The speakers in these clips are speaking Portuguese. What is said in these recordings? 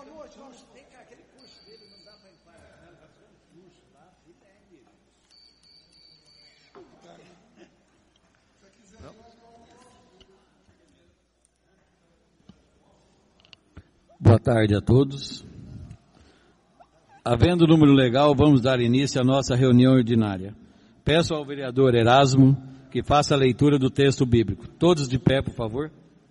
Boa tarde a todos. Havendo número legal, vamos dar início à nossa reunião ordinária. Peço ao vereador Erasmo que faça a leitura do texto bíblico. Todos de pé, por favor.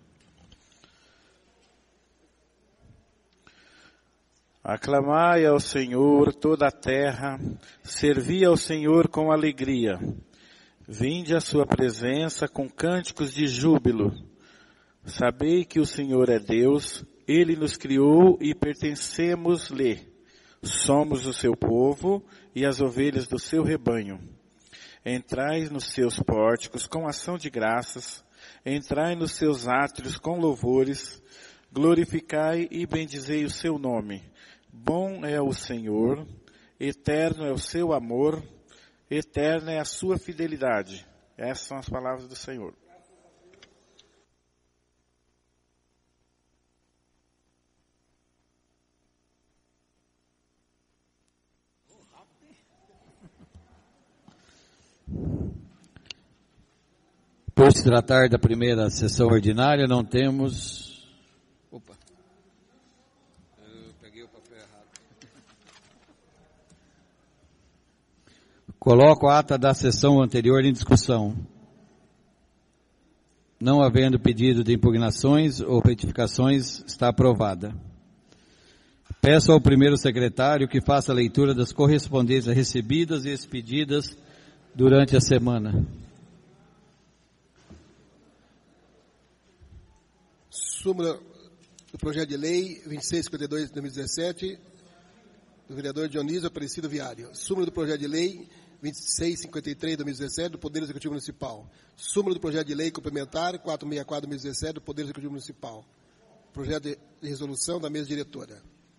Aclamai ao Senhor toda a terra, servi ao Senhor com alegria. Vinde à sua presença com cânticos de júbilo. Sabei que o Senhor é Deus, Ele nos criou e pertencemos-lhe. Somos o seu povo e as ovelhas do seu rebanho. Entrai nos seus pórticos com ação de graças, entrai nos seus átrios com louvores, glorificai e bendizei o seu nome. Bom é o Senhor, eterno é o seu amor, eterna é a sua fidelidade. Essas são as palavras do Senhor. Por se tratar da primeira sessão ordinária, não temos... Opa! Eu peguei o papel errado. Coloco a ata da sessão anterior em discussão. Não havendo pedido de impugnações ou retificações, está aprovada. Peço ao primeiro secretário que faça a leitura das correspondências recebidas e expedidas durante a semana. Súmula do projeto de lei 2652 de 2017, do vereador Dionísio Aparecido Viário. Súmula do projeto de lei 2653 de 2017, do Poder Executivo Municipal. Súmula do projeto de lei complementar 464 de 2017, do Poder Executivo Municipal. Projeto de resolução da mesa diretora.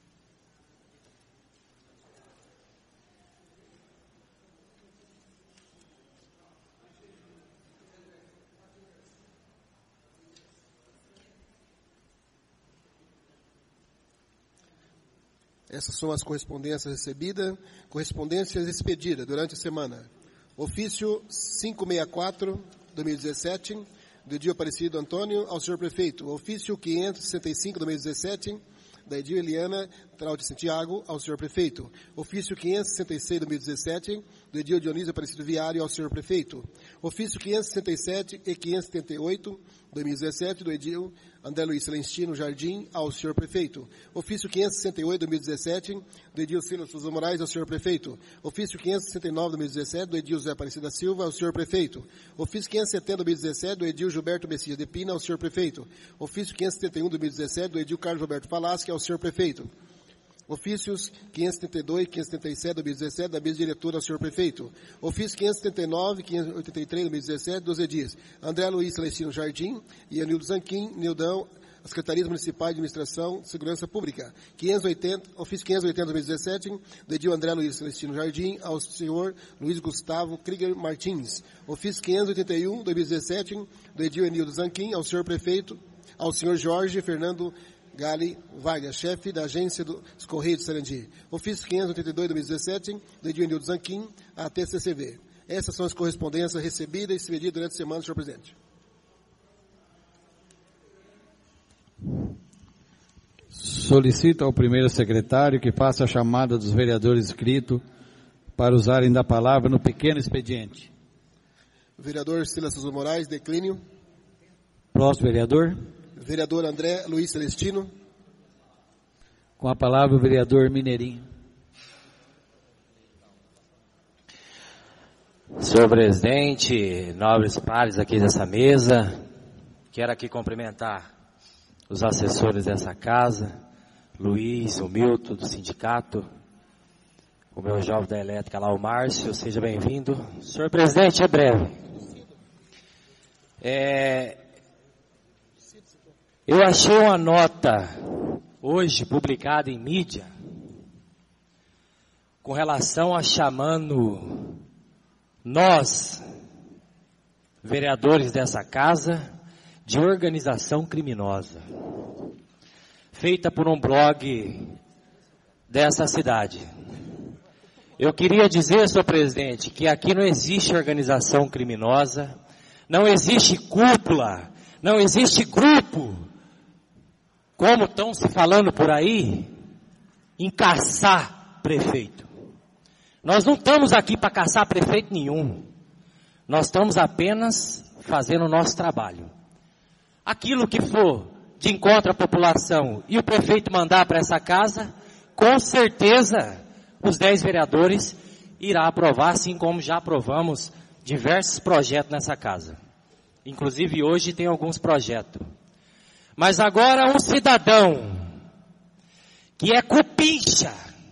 Essas são as correspondências recebidas, correspondências expedidas durante a semana. Ofício 564, 2017, do Edil Aparecido Antônio ao senhor prefeito. Ofício 565, 2017, da Edil Eliana Trauti Santiago ao senhor prefeito. Ofício 566, 2017, do Edil Dionísio Aparecido Viário ao senhor prefeito. Ofício 567 e 578, 2017, do Edil André Luiz Celestino Jardim ao senhor prefeito. Ofício 568, 2017, do Edil Silas Souza Moraes ao senhor prefeito. Ofício 569, 2017, do Edil José Aparecido da Silva ao senhor prefeito. Ofício 570, 2017, do Edil Gilberto Messias de Pina ao senhor prefeito. Ofício 571, 2017, do Edil Carlos Roberto Falaschi ao senhor prefeito. Ofícios 572 e 577, 2017, da mesa diretora ao senhor prefeito. Ofício 579 e 583, 2017, dos edis André Luiz Celestino Jardim e Anildo Zanquim, Nildão, as Secretarias Municipais de Administração e Segurança Pública. Ofício 580, 2017, do edil André Luiz Celestino Jardim, ao senhor Luiz Gustavo Krieger Martins. Ofício 581, 2017, do edil Anildo Zanquim, ao senhor prefeito, ao senhor Jorge Fernando Gali Vargas, chefe da agência dos Correios de Sarandi. Ofício 582, 2017, do edil Anildo Zanquim, à TCCV. Essas são as correspondências recebidas e expedidas durante a semana, senhor presidente. Solicito ao primeiro secretário que faça a chamada dos vereadores inscritos para usarem da palavra no pequeno expediente. Vereador Silas Souza Moraes, declínio. Próximo vereador. Vereador André Luiz Celestino. Com a palavra o vereador Mineirinho. Senhor presidente, nobres pares aqui dessa mesa, quero aqui cumprimentar os assessores dessa casa, Luiz, o Milton do sindicato, o meu jovem da elétrica lá, o Márcio, seja bem-vindo. Senhor presidente, é breve. Eu achei uma nota hoje publicada em mídia com relação a chamando nós, vereadores dessa casa, de organização criminosa, feita por um blog dessa cidade. Eu queria dizer, senhor presidente, que aqui não existe organização criminosa, não existe cúpula, não existe grupo, como estão se falando por aí, em caçar prefeito. Nós não estamos aqui para caçar prefeito nenhum. Nós estamos apenas fazendo o nosso trabalho. Aquilo que for de encontro à população e o prefeito mandar para essa casa, com certeza os 10 vereadores irá aprovar, assim como já aprovamos diversos projetos nessa casa. Inclusive hoje tem alguns projetos. Mas agora um cidadão que é cupincha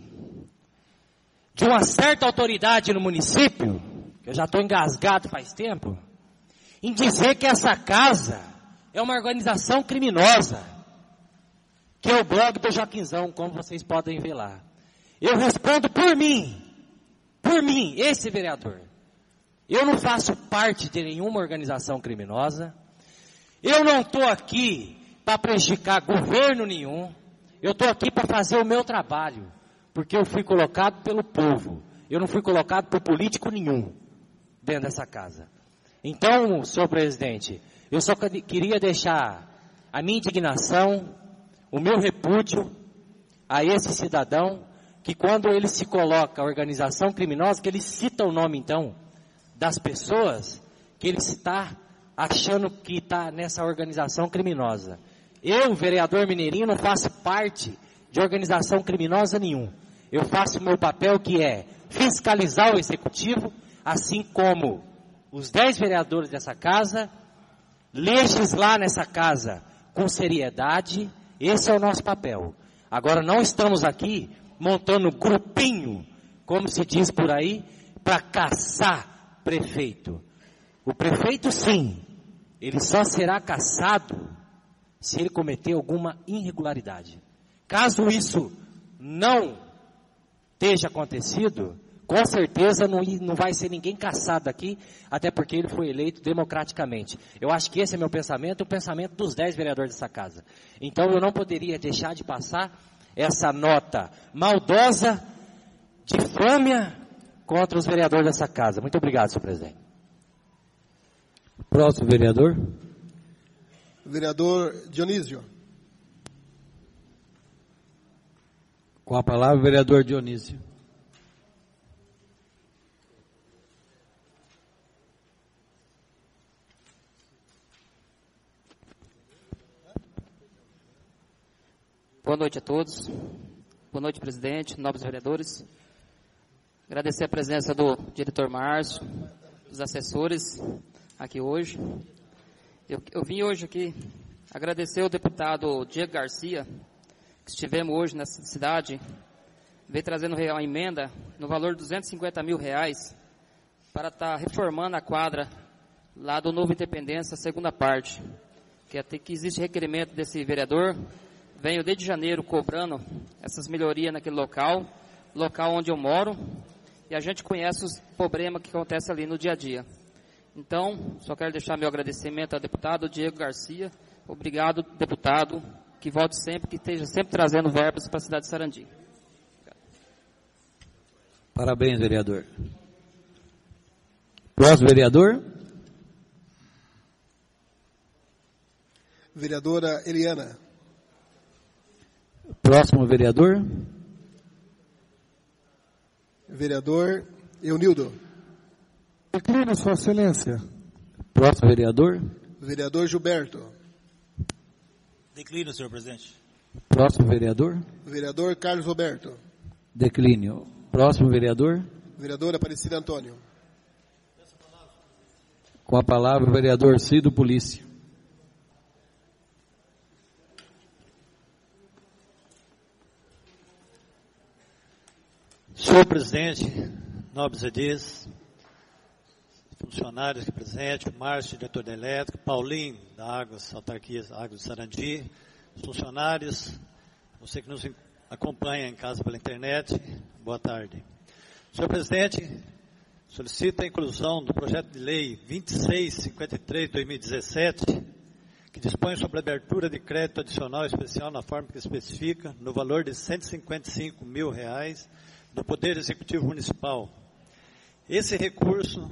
de uma certa autoridade no município, eu já estou engasgado faz tempo, em dizer que essa casa é uma organização criminosa, que é o blog do Joaquinzão, como vocês podem ver lá. Eu respondo por mim, esse vereador. Eu não faço parte de nenhuma organização criminosa, eu não estou aqui para prejudicar governo nenhum, eu estou aqui para fazer o meu trabalho, porque eu fui colocado pelo povo, eu não fui colocado por político nenhum dentro dessa casa. Então, senhor presidente, eu só queria deixar a minha indignação, o meu repúdio a esse cidadão, que quando ele se coloca a organização criminosa, que ele cita o nome então das pessoas, que ele está achando que está nessa organização criminosa. Eu, vereador Mineirinho, não faço parte de organização criminosa nenhum. Eu faço o meu papel, que é fiscalizar o executivo, assim como os 10 vereadores dessa casa, legislar nessa casa com seriedade. Esse é o nosso papel. Agora, não estamos aqui montando grupinho, como se diz por aí, para caçar prefeito. O prefeito, sim, ele só será caçado se ele cometer alguma irregularidade. Caso isso não esteja acontecido, com certeza não vai ser ninguém caçado aqui, até porque ele foi eleito democraticamente. Eu acho que esse é meu pensamento, o pensamento dos 10 vereadores dessa casa. Então eu não poderia deixar de passar essa nota maldosa, difâmia contra os vereadores dessa casa. Muito obrigado, senhor presidente. Próximo vereador. Vereador Dionísio. Com a palavra, o vereador Dionísio. Boa noite a todos. Boa noite, presidente, nobres vereadores. Agradecer a presença do diretor Márcio, dos assessores aqui hoje. Eu vim hoje aqui agradecer ao deputado Diego Garcia, que estivemos hoje nessa cidade, veio trazendo uma emenda no valor de R$250 mil para estar reformando a quadra lá do Novo Independência, segunda parte, que existe requerimento desse vereador. Venho desde janeiro cobrando essas melhorias naquele local onde eu moro, e a gente conhece os problemas que acontecem ali no dia a dia. Então, só quero deixar meu agradecimento ao deputado Diego Garcia. Obrigado, deputado, que volte sempre, que esteja sempre trazendo verbas para a cidade de Sarandi. Parabéns, vereador. Próximo vereador. Vereadora Eliana. Próximo vereador. Vereador Eunildo. Declino, Sua Excelência. Próximo vereador. Vereador Gilberto. Declínio, senhor presidente. Próximo vereador. Vereador Carlos Roberto. Declínio. Próximo vereador. Vereador Aparecida Antônio. Com a palavra, o vereador Cido Polícia. Senhor presidente, nobres edis, funcionários aqui presentes, Márcio, diretor da Elétrica, Paulinho, da Águas, Autarquias Águas de Sarandi, funcionários, você que nos acompanha em casa pela internet, boa tarde. Senhor presidente, solicito a inclusão do projeto de lei 2653/2017, que dispõe sobre a abertura de crédito adicional especial na forma que especifica, no valor de R$ 155 mil do Poder Executivo Municipal. Esse recurso,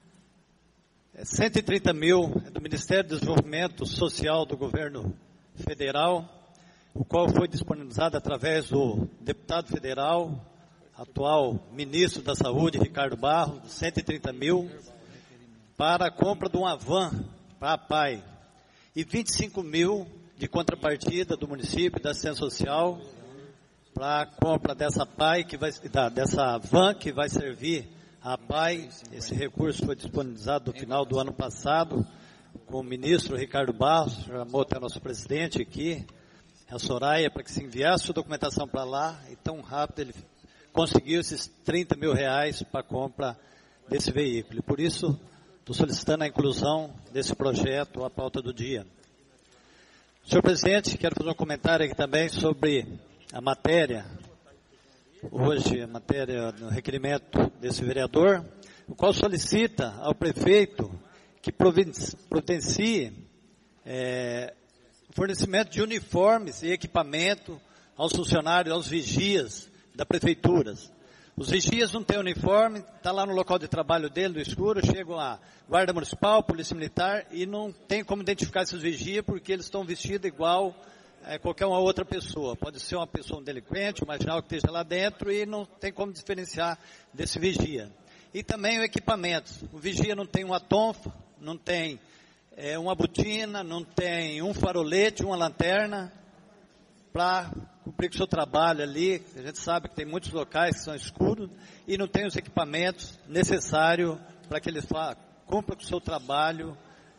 130 mil, é do Ministério do Desenvolvimento Social do Governo Federal, o qual foi disponibilizado através do deputado federal, atual ministro da Saúde, Ricardo Barros, 130 mil, para a compra de uma van para a PAI, e 25 mil de contrapartida do município da assistência social para a compra dessa PAI, dessa van que vai servir a PAI. Esse recurso foi disponibilizado no final do ano passado, com o ministro Ricardo Barros, chamou até o nosso presidente aqui, a Soraya, para que se enviasse a documentação para lá, e tão rápido ele conseguiu esses 30 mil para a compra desse veículo. E por isso, estou solicitando a inclusão desse projeto à pauta do dia. Senhor presidente, quero fazer um comentário aqui também sobre a matéria, hoje a matéria no requerimento desse vereador, o qual solicita ao prefeito que providencie fornecimento de uniformes e equipamento aos funcionários, aos vigias da prefeitura. Os vigias não têm uniforme, está lá no local de trabalho dele, no escuro, chegam a Guarda Municipal, Polícia Militar, e não tem como identificar esses vigias, porque eles estão vestidos igual qualquer uma outra pessoa. Pode ser uma pessoa, um delinquente, um marginal que esteja lá dentro, e não tem como diferenciar desse vigia. E também o equipamento. O vigia não tem uma tonfa, não tem uma botina, não tem um farolete, uma lanterna, para cumprir com o seu trabalho ali. A gente sabe que tem muitos locais que são escuros e não tem os equipamentos necessários para que eles cumpram com o seu trabalho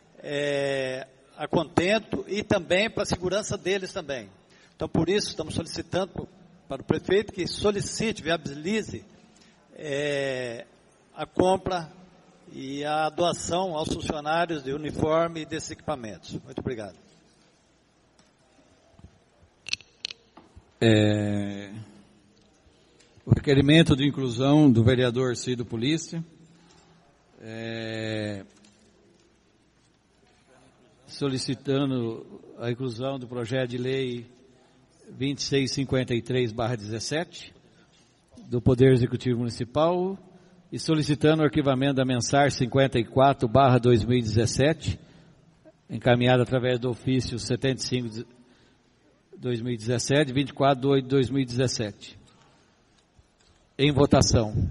a contento e também para a segurança deles também. Então, por isso, estamos solicitando para o prefeito que solicite, viabilize a compra e a doação aos funcionários de uniforme e desses equipamentos. Muito obrigado. O requerimento de inclusão do vereador Cido Polícia, solicitando a inclusão do projeto de lei 2653/17 do Poder Executivo Municipal e solicitando o arquivamento da mensagem 54/2017, encaminhada através do ofício 75/2017, 24/8/2017. Em votação.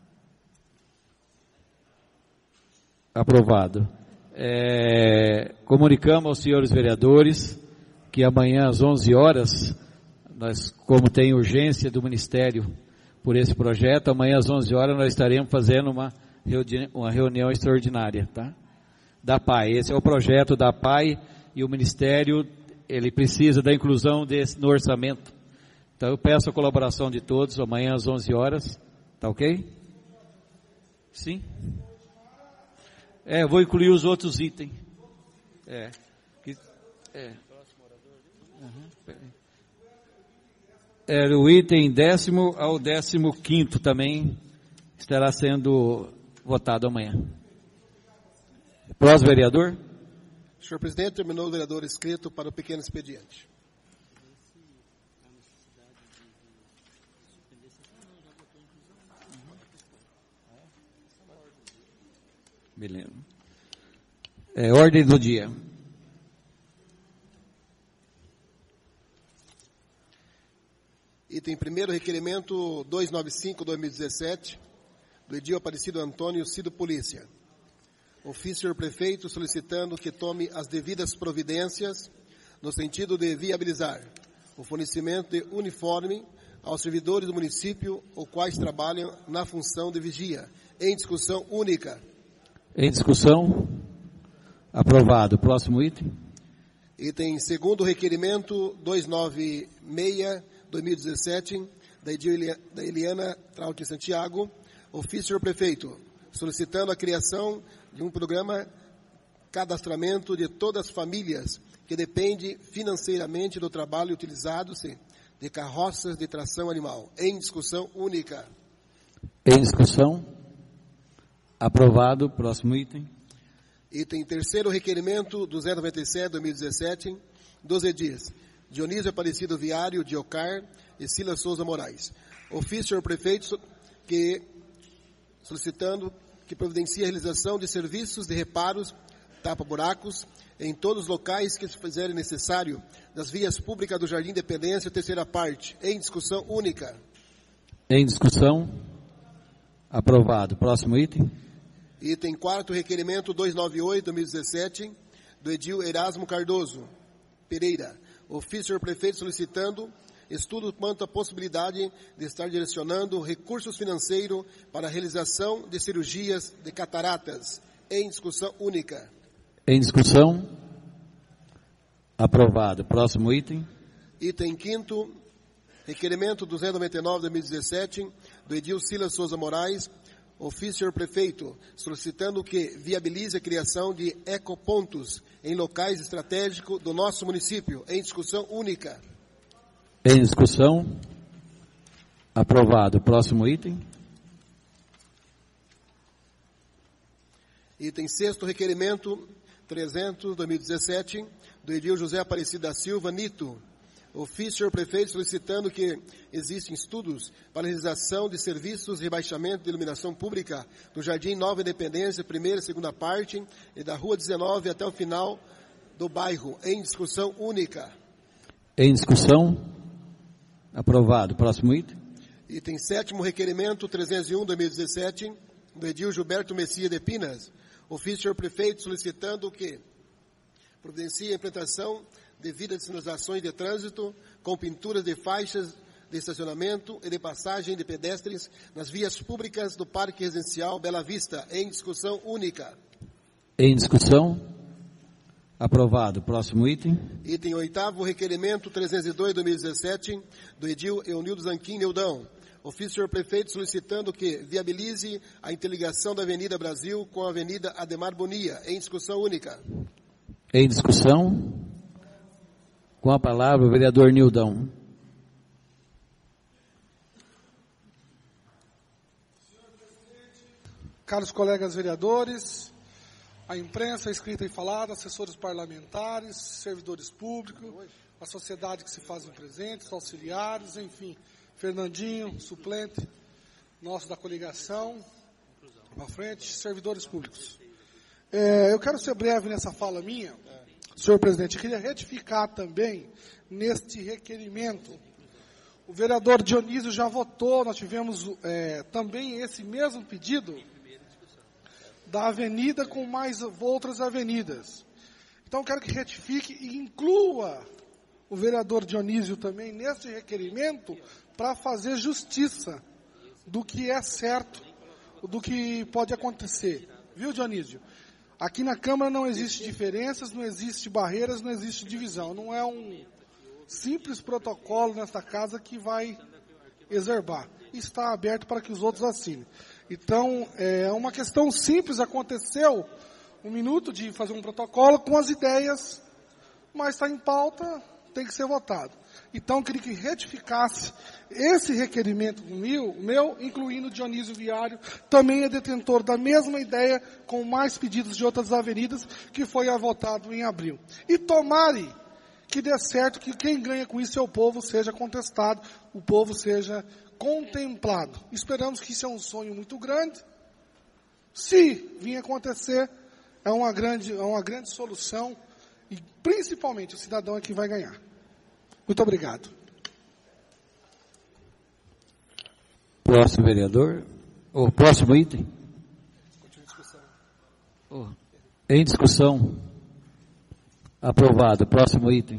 Aprovado. Comunicamos aos senhores vereadores que amanhã às 11 horas, nós, como tem urgência do Ministério por esse projeto, amanhã às 11 horas nós estaremos fazendo uma reunião extraordinária, tá? Da PAI. Esse é o projeto da PAI e o Ministério, ele precisa da inclusão no orçamento. Então eu peço a colaboração de todos amanhã às 11 horas, tá ok? Sim? Eu vou incluir os outros itens. O item 10º ao 15º também estará sendo votado amanhã. Próximo vereador. Senhor presidente, terminou o vereador inscrito para o pequeno expediente. Beleza. Ordem do dia. Item primeiro, requerimento 295/2017, do edil Aparecido Antônio Cido Polícia. Ofício, senhor prefeito, solicitando que tome as devidas providências no sentido de viabilizar o fornecimento de uniforme aos servidores do município, os quais trabalham na função de vigia. Em discussão única. Em discussão. Aprovado. Próximo item. Item segundo, requerimento 296/2017, da Eliana Trautin Santiago. Ofício, senhor prefeito, solicitando a criação de um programa cadastramento de todas as famílias que depende financeiramente do trabalho utilizado-se de carroças de tração animal. Em discussão única. Em discussão. Aprovado. Próximo item. Item terceiro, requerimento 297/2017, dos edis Dionísio Aparecido Viário de Ocar e Silas Souza Moraes. Ofício ao prefeito solicitando que providencie a realização de serviços de reparos, tapa-buracos, em todos os locais que se fizerem necessário, das vias públicas do Jardim Independência, terceira parte, em discussão única. Em discussão. Aprovado. Próximo item. Item quarto, requerimento 298/2017, do edil Erasmo Cardoso Pereira. Ofício ao prefeito solicitando estudo quanto à possibilidade de estar direcionando recursos financeiros para a realização de cirurgias de cataratas. Em discussão única. Em discussão. Aprovado. Próximo item. Item quinto, requerimento 299/2017, do edil Silas Souza Moraes. Ofício ao prefeito solicitando que viabilize a criação de ecopontos em locais estratégicos do nosso município. Em discussão única. Em discussão. Aprovado. Próximo item. Item sexto, requerimento 300/2017, do edil José Aparecido da Silva Nito. Ofício ao prefeito solicitando que existem estudos para a realização de serviços de rebaixamento de iluminação pública do Jardim Nova Independência, primeira e segunda parte, e da Rua 19 até o final do bairro. Em discussão única. Em discussão. Aprovado. Próximo item. Item sétimo, requerimento 301/2017, do edil Gilberto Messias de Pinas. Ofício ao prefeito solicitando que providencie a implantação devidas sinalizações de trânsito com pinturas de faixas de estacionamento e de passagem de pedestres nas vias públicas do Parque Residencial Bela Vista. Em discussão única. Em discussão. Aprovado. Próximo item. Item oitavo, requerimento 302/2017, do edil Eunildo Zanquim Neudão. Ofício ao prefeito solicitando que viabilize a interligação da Avenida Brasil com a Avenida Ademar Bonia. Em discussão única. Em discussão. Com a palavra o vereador Nildão. Caros colegas vereadores, a imprensa escrita e falada, assessores parlamentares, servidores públicos, a sociedade que se fazem presentes, auxiliares, enfim, Fernandinho, suplente, nosso da coligação, à frente, servidores públicos. Eu quero ser breve nessa fala minha, senhor presidente. Eu queria retificar também neste requerimento. O vereador Dionísio já votou, nós tivemos também esse mesmo pedido da avenida com mais outras avenidas. Então, eu quero que retifique e inclua o vereador Dionísio também neste requerimento para fazer justiça do que é certo, do que pode acontecer. Viu, Dionísio? Aqui na Câmara não existe diferenças, não existe barreiras, não existe divisão. Não é um simples protocolo nesta casa que vai exerbar. Está aberto para que os outros assinem. Então, é uma questão simples, aconteceu 1 minuto de fazer um protocolo com as ideias, mas está em pauta, tem que ser votado. Então, eu queria que retificasse esse requerimento meu, incluindo o Dionísio Viário, também é detentor da mesma ideia, com mais pedidos de outras avenidas, que foi votado em abril. E tomare que dê certo, que quem ganha com isso é o povo, seja contestado, o povo seja contemplado. Esperamos que isso é um sonho muito grande. Se vir acontecer, é uma grande solução, e principalmente o cidadão é que vai ganhar. Muito obrigado. Próximo vereador. O próximo item. Em discussão. Aprovado. Próximo item.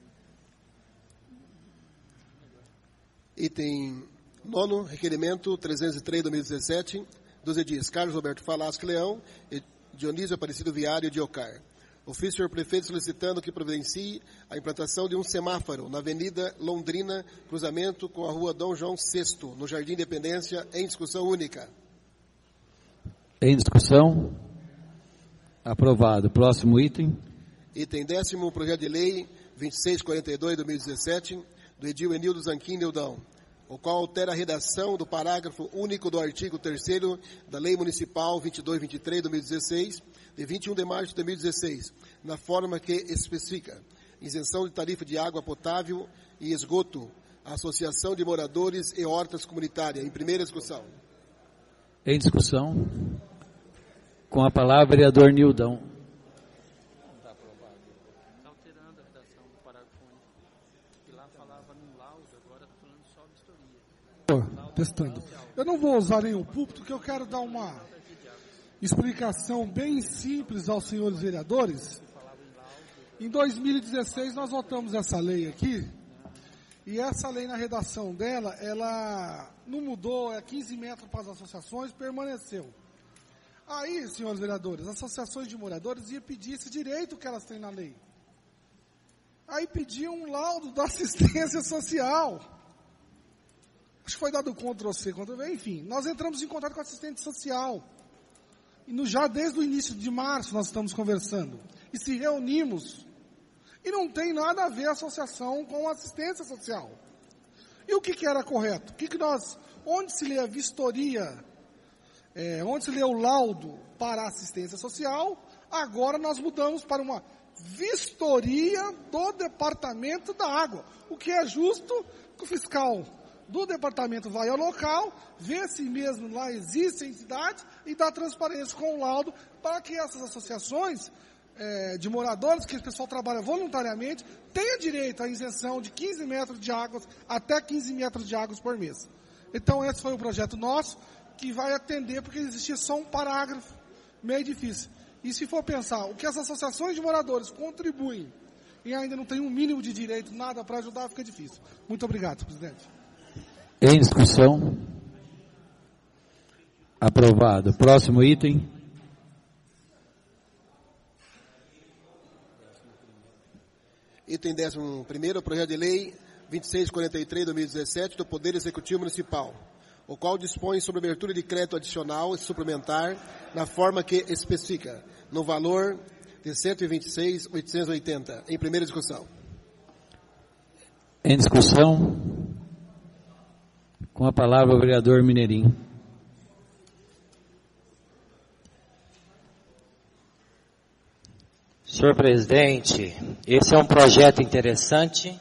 Item 9, requerimento 303/2017, dos edis Carlos Roberto Falasco Leão e Dionísio Aparecido Viário de Ocar. Ofício ao prefeito solicitando que providencie a implantação de um semáforo na Avenida Londrina, cruzamento com a Rua Dom João VI, no Jardim Independência, em discussão única. Em discussão. Aprovado. Próximo item. Item 10º, projeto de lei 2642/2017, do edil Eunildo Zanquim Neudão. o qual altera a redação do parágrafo único do artigo 3º da Lei Municipal 2223 de 2016, de 21 de março de 2016, na forma que especifica isenção de tarifa de água potável e esgoto, associação de moradores e hortas comunitárias. Em primeira discussão. Em discussão. Com a palavra, vereador Nildão. Testando. Eu não vou usar nem o púlpito, porque eu quero dar uma explicação bem simples aos senhores vereadores. Em 2016 nós votamos essa lei aqui, e essa lei na redação dela, ela não mudou, é 15 metros para as associações, permaneceu. Aí, senhores vereadores, as associações de moradores iam pedir esse direito que elas têm na lei. Aí pediam um laudo da assistência social. Acho que foi dado Ctrl+C, Ctrl+V, enfim. Nós entramos em contato com a assistente social. E já desde o início de março nós estamos conversando. E se reunimos. E não tem nada a ver a associação com a assistência social. E o que era correto? Onde se lê a vistoria, onde se lê o laudo para a assistência social, agora nós mudamos para uma vistoria do Departamento da Água. O que é justo que o fiscal do departamento vai ao local, vê se mesmo lá existe entidade e dá transparência com o laudo para que essas associações de moradores, que o pessoal trabalha voluntariamente, tenha direito à isenção de 15 metros de águas, até 15 metros de águas por mês. Então esse foi o projeto nosso, que vai atender, porque existia só um parágrafo meio difícil. E se for pensar, o que as associações de moradores contribuem e ainda não tem um mínimo de direito, nada para ajudar, fica difícil. Muito obrigado, presidente. Em discussão. Aprovado. Próximo item. Item 11º, projeto de lei 2643/2017 do Poder Executivo Municipal, o qual dispõe sobre abertura de crédito adicional e suplementar na forma que especifica, no valor de R$ 126.880. Em primeira discussão. Em discussão. Com a palavra o vereador Mineirinho. Senhor presidente, esse é um projeto interessante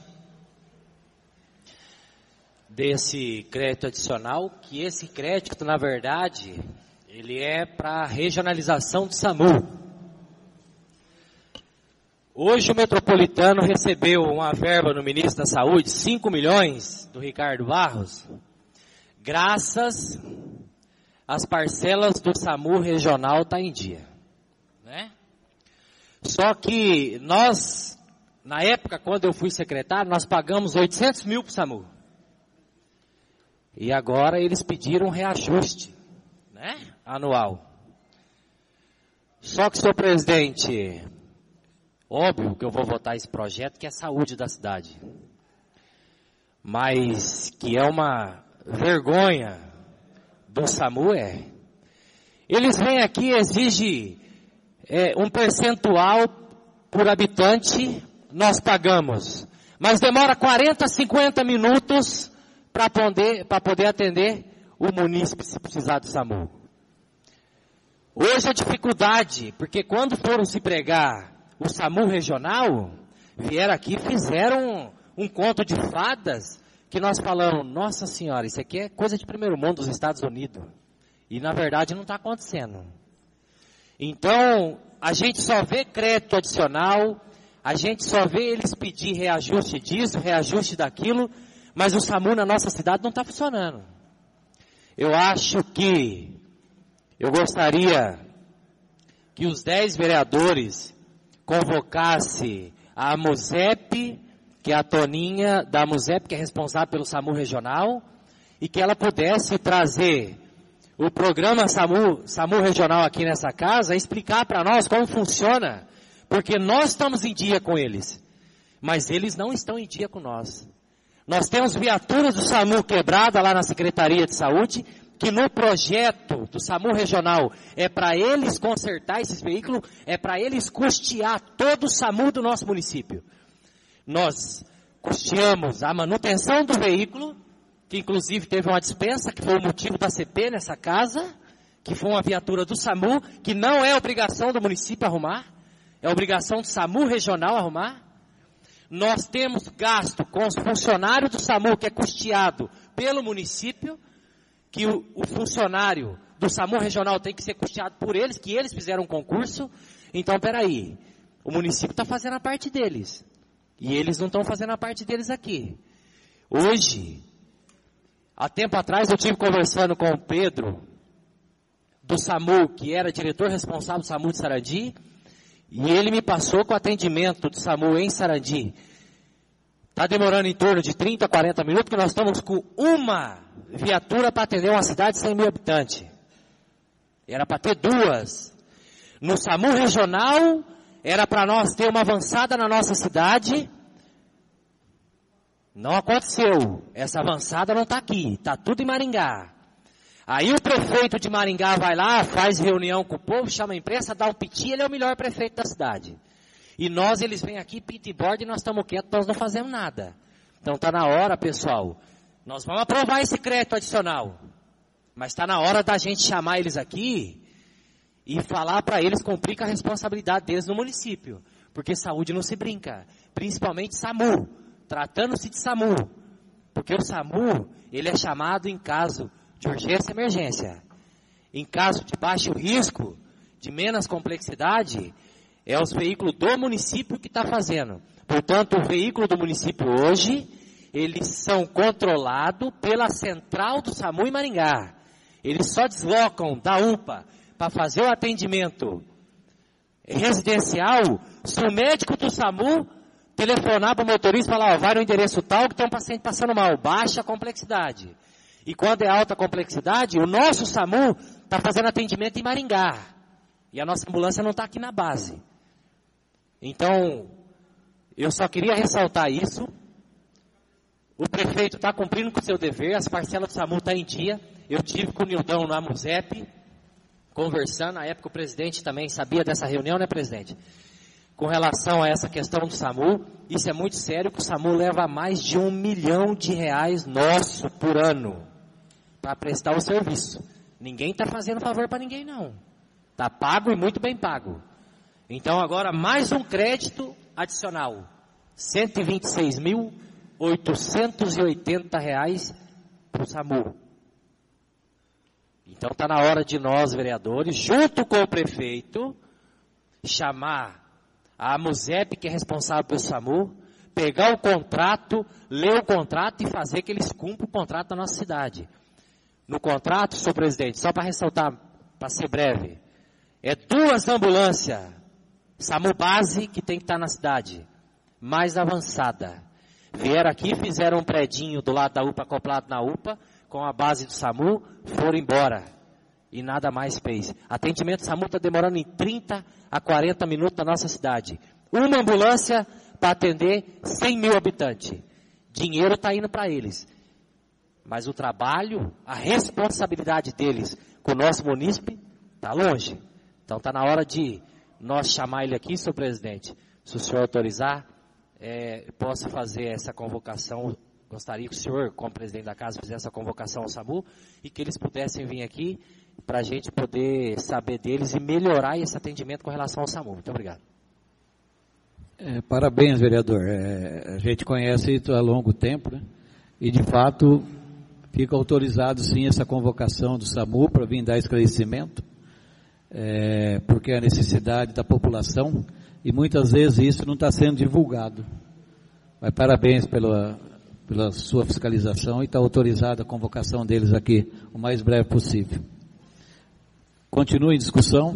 desse crédito adicional, que esse crédito, na verdade, ele é para regionalização do SAMU. Hoje o Metropolitano recebeu uma verba no Ministro da Saúde, 5 milhões, do Ricardo Barros, graças às parcelas do SAMU regional tá em dia, né? Só que nós, na época, quando eu fui secretário, nós pagamos 800 mil para o SAMU. E agora eles pediram um reajuste, né, anual. Só que, senhor presidente, óbvio que eu vou votar esse projeto, que é a saúde da cidade. Mas que é uma vergonha do SAMU, eles vêm aqui e exigem um percentual por habitante, nós pagamos. Mas demora 40, 50 minutos para poder atender o munícipe se precisar do SAMU. Hoje a dificuldade, porque quando foram se pregar o SAMU regional, vieram aqui e fizeram um conto de fadas, que nós falamos, nossa senhora, isso aqui é coisa de primeiro mundo dos Estados Unidos. E na verdade não está acontecendo. Então, a gente só vê crédito adicional, a gente só vê eles pedir reajuste disso, reajuste daquilo, mas o SAMU na nossa cidade não está funcionando. Eu acho que, eu gostaria que os 10 vereadores convocassem a MUSEP, que é a Toninha da MUSEP, que é responsável pelo SAMU regional, e que ela pudesse trazer o programa SAMU regional aqui nessa casa, explicar para nós como funciona, porque nós estamos em dia com eles, mas eles não estão em dia com nós. Nós temos viaturas do SAMU quebrada lá na Secretaria de Saúde, que no projeto do SAMU regional é para eles consertar esses veículos, é para eles custear todo o SAMU do nosso município. Nós custeamos a manutenção do veículo, que inclusive teve uma dispensa, que foi o motivo da CP nessa casa, que foi uma viatura do SAMU, que não é obrigação do município arrumar, é obrigação do SAMU regional arrumar. Nós temos gasto com os funcionários do SAMU, que é custeado pelo município, que o funcionário do SAMU regional tem que ser custeado por eles, que eles fizeram um concurso. Então, peraí, o município está fazendo a parte deles, e eles não estão fazendo a parte deles aqui. Hoje, há tempo atrás eu estive conversando com o Pedro, do SAMU, que era diretor responsável do SAMU de Sarandi, e ele me passou que o atendimento do SAMU em Sarandi está demorando em torno de 30 a 40 minutos, porque nós estamos com uma viatura para atender uma cidade de 100 mil habitantes. Era para ter duas. No SAMU regional, era para nós ter uma avançada na nossa cidade. Não aconteceu. Essa avançada não está aqui, está tudo em Maringá. Aí o prefeito de Maringá vai lá, faz reunião com o povo, chama a imprensa, dá um piti, ele é o melhor prefeito da cidade. E nós, eles vêm aqui, pita e borda, e nós estamos quietos, nós não fazemos nada. Então está na hora, pessoal, nós vamos aprovar esse crédito adicional. Mas está na hora da gente chamar eles aqui e falar para eles cumprir com a responsabilidade deles no município. Porque saúde não se brinca, principalmente SAMU, tratando-se de SAMU. Porque o SAMU, ele é chamado em caso de urgência e emergência. Em caso de baixo risco, de menos complexidade, é os veículos do município que está fazendo. Portanto, o veículo do município hoje, eles são controlados pela central do SAMU em Maringá. Eles só deslocam da UPA para fazer o atendimento residencial se o médico do SAMU telefonar para o motorista e falar, vai no endereço tal que tem um paciente passando mal, baixa complexidade. E quando é alta complexidade, o nosso SAMU está fazendo atendimento em Maringá. E a nossa ambulância não está aqui na base. Então, eu só queria ressaltar isso. O prefeito está cumprindo com o seu dever, as parcelas do SAMU estão em dia. Eu tive com o Nildão no AMUSEP, conversando. Na época o presidente também sabia dessa reunião, né, presidente? Com relação a essa questão do SAMU, isso é muito sério, que o SAMU leva mais de R$1 milhão nosso por ano para prestar o serviço. Ninguém está fazendo favor para ninguém, não. Está pago e muito bem pago. Então agora mais um crédito adicional. R$ 126.880 para o SAMU. Então está na hora de nós, vereadores, junto com o prefeito, chamar a AMUSEP, que é responsável pelo SAMU, pegar o contrato, ler o contrato e fazer que eles cumpram o contrato da nossa cidade. No contrato, senhor presidente, só para ressaltar, para ser breve, é 2 ambulâncias, SAMU base, que tem que estar na cidade, mais avançada. Vieram aqui, fizeram um predinho do lado da UPA, acoplado na UPA, com a base do SAMU, foram embora. E nada mais fez. Atendimento SAMU está demorando em 30 a 40 minutos na nossa cidade. Uma ambulância para atender 100 mil habitantes. Dinheiro está indo para eles. Mas o trabalho, a responsabilidade deles com o nosso munícipe, está longe. Então está na hora de nós chamar ele aqui, senhor presidente. Se o senhor autorizar, posso fazer essa convocação. Gostaria que o senhor, como presidente da casa, fizesse essa convocação ao SAMU e que eles pudessem vir aqui para a gente poder saber deles e melhorar esse atendimento com relação ao SAMU. Muito obrigado. Parabéns, vereador. A gente conhece isso há longo tempo, né? E, de fato, fica autorizado, sim, essa convocação do SAMU para vir dar esclarecimento, porque é a necessidade da população e, muitas vezes, isso não está sendo divulgado. Mas parabéns pela sua fiscalização e está autorizada a convocação deles aqui o mais breve possível. Continue em discussão.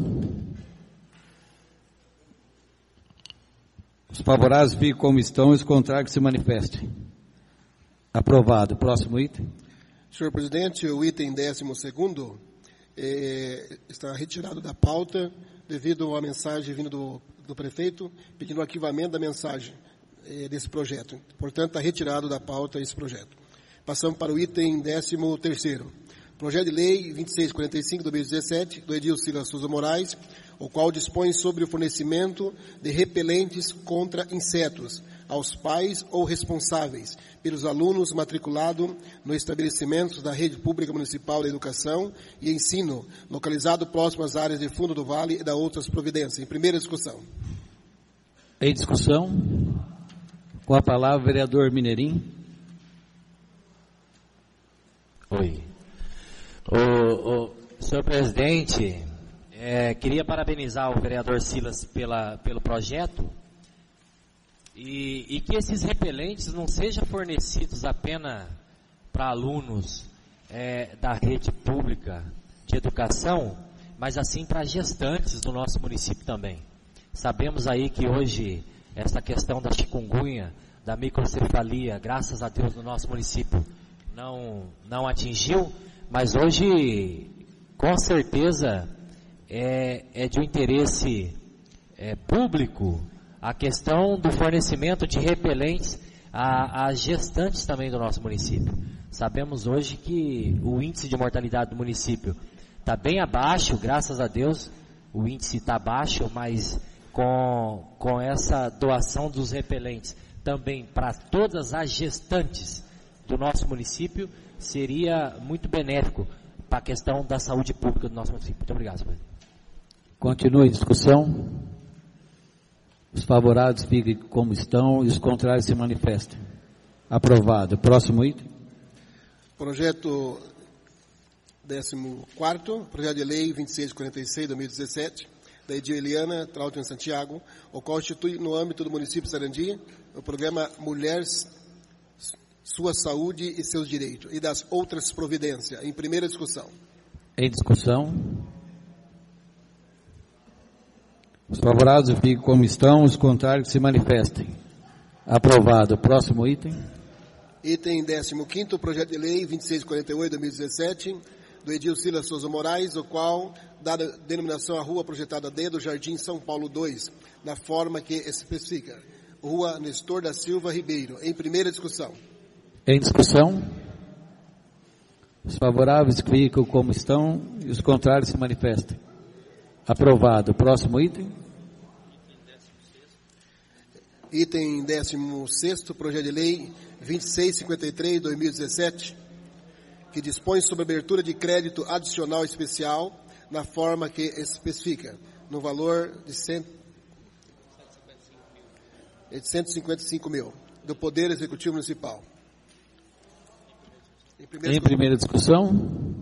Os favoráveis fiquem como estão e os contrários se manifestem. Aprovado. Próximo item. Senhor presidente, o item 12º está retirado da pauta devido à mensagem vinda do prefeito pedindo o arquivamento da mensagem desse projeto. Portanto, está retirado da pauta esse projeto. Passamos para o item 13º. Projeto de Lei 2645/2017, do Edil Silas Souza Moraes, o qual dispõe sobre o fornecimento de repelentes contra insetos, aos pais ou responsáveis pelos alunos matriculados no estabelecimento da Rede Pública Municipal de Educação e Ensino, localizado próximo às áreas de Fundo do Vale e da outras providências. Em primeira discussão. Em discussão, com a palavra o vereador Mineirinho. Oi. Senhor presidente, queria parabenizar o vereador Silas pelo projeto e que esses repelentes não sejam fornecidos apenas para alunos da rede pública de educação, mas assim para gestantes do nosso município também. Sabemos aí que hoje essa questão da chikungunya, da microcefalia, graças a Deus no nosso município não atingiu, mas hoje com certeza é de um interesse público a questão do fornecimento de repelentes a gestantes também do nosso município. Sabemos hoje que o índice de mortalidade do município está bem abaixo, graças a Deus, o índice está baixo, mas com essa doação dos repelentes também para todas as gestantes do nosso município, seria muito benéfico para a questão da saúde pública do nosso município. Muito obrigado, senhor presidente. Continua a discussão. Os favoráveis fiquem como estão e os contrários se manifestem. Aprovado. Próximo item. Projeto 14º, projeto de lei 2646/2017, da Edil Eliana Trautmann Santiago, o qual institui no âmbito do município de Sarandi o programa Mulheres, Sua Saúde e Seus Direitos, e das outras providências. Em primeira discussão. Em discussão. Os favoráveis fiquem como estão, os contrários se manifestem. Aprovado. Próximo item. Item 15º, projeto de lei 2648/2017, do Edil Silas Souza Moraes, o qual dá denominação à rua projetada D do Jardim São Paulo 2, na forma que especifica. Rua Nestor da Silva Ribeiro. Em primeira discussão. Em discussão. Os favoráveis ficam como estão e os contrários se manifestem. Aprovado. Próximo item. Item 16º, projeto de lei 2653/2017, que dispõe sobre abertura de crédito adicional especial na forma que especifica, no valor de 155 mil, do Poder Executivo Municipal. Em primeira discussão.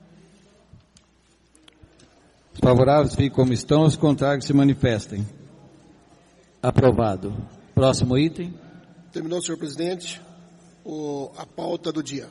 Os favoráveis fiquem como estão, os contrários se manifestem. Aprovado. Próximo item. Terminou, senhor presidente, a pauta do dia.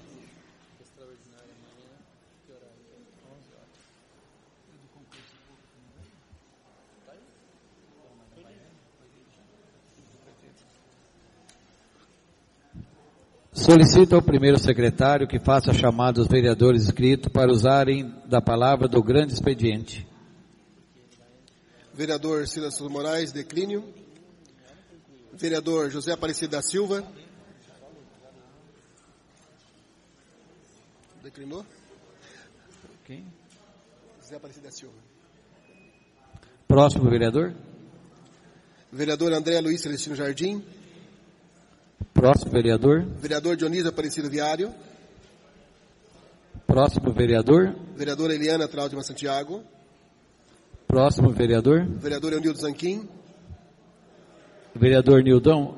Solicito ao primeiro secretário que faça a chamada dos vereadores inscritos para usarem da palavra do grande expediente. Vereador Silas Souza Moraes, declínio. Vereador José Aparecido da Silva. Declinou? Quem? José Aparecido da Silva. Próximo vereador. Vereador André Luiz Celestino Jardim. Próximo vereador. Vereador Dionísio Aparecido Viário. Próximo vereador. Vereadora Eliana Trautmann Santiago. Próximo vereador. Vereador Eunildo Zanquim. Vereador Nildão.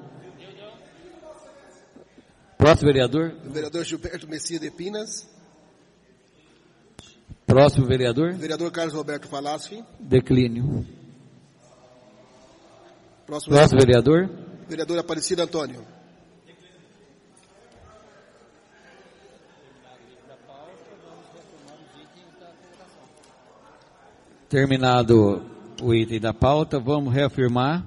Próximo vereador. Vereador Gilberto Messias de Pinas. Próximo vereador. Vereador Carlos Roberto Falaschi. Declínio. Próximo vereador. Vereador Aparecido Antônio. Terminado o item da pauta, vamos reafirmar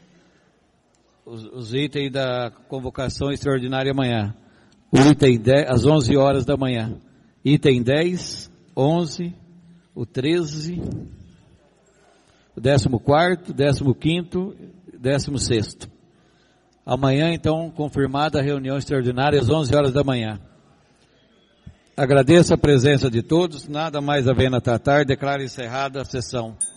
os itens da convocação extraordinária amanhã. O item 10, às 11 horas da manhã. Item 10, 11, o 13, o 14º, 15º, 16º. Amanhã, então, confirmada a reunião extraordinária às 11 horas da manhã. Agradeço a presença de todos, nada mais havendo a tratar, declaro encerrada a sessão.